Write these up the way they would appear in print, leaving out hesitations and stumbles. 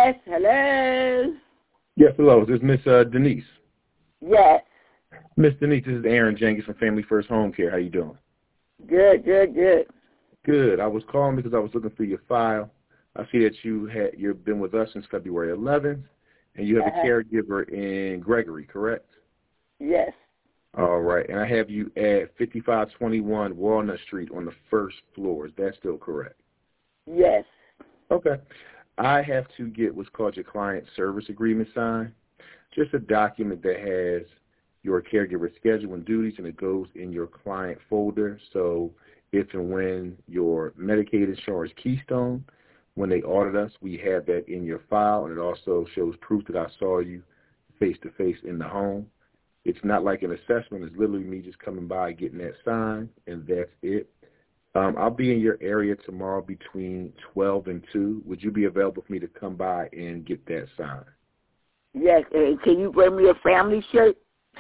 Yes, hello. Yes, hello. Is this Miss Denise? Yes. Miss Denise, this is Aaron Jenkins from Family First Home Care. How you doing? Good, good, good. Good. I was calling because I was looking through your file. I see that you've been with us since February 11th, and you have a caregiver in Gregory, correct? Yes. All right. And I have you at 5521 Walnut Street on the first floor. Is that still correct? Yes. Okay. I have to get what's called your client service agreement signed, just a document that has your caregiver schedule and duties, and it goes in your client folder. So if and when your Medicaid insurance Keystone, when they audit us, we have that in your file, and it also shows proof that I saw you face-to-face in the home. It's not like an assessment. It's literally me just coming by, getting that signed, and that's it. I'll be in your area tomorrow between 12 and 2. Would you be available for me to come by and get that signed? Yes. Can you bring me a family shirt?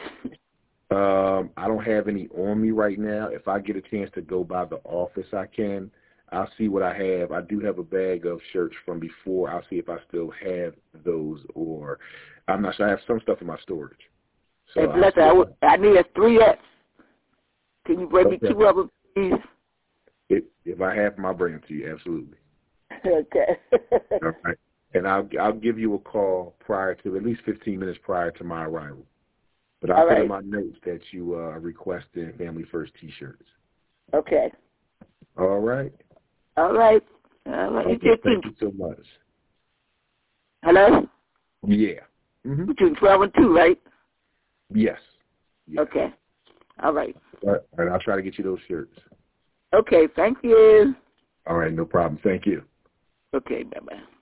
I don't have any on me right now. If I get a chance to go by the office, I can. I'll see what I have. I do have a bag of shirts from before. I'll see if I still have those, or I'm not sure. I have some stuff in my storage. So I need a 3X. Can you bring me 2 of them, please? If I have them, I'll bring them to you. Absolutely. Okay. All right. And I'll give you a call prior to, at least 15 minutes prior to my arrival. But I'll put in my notes that you requested Family First T-shirts. Okay. All right. All right. All right. Okay, thank you so much. Hello? Yeah. Between 12 and 2, right? Yes. Okay. All right. All right. I'll try to get you those shirts. Okay. Thank you. All right. No problem. Thank you. Okay. Bye-bye.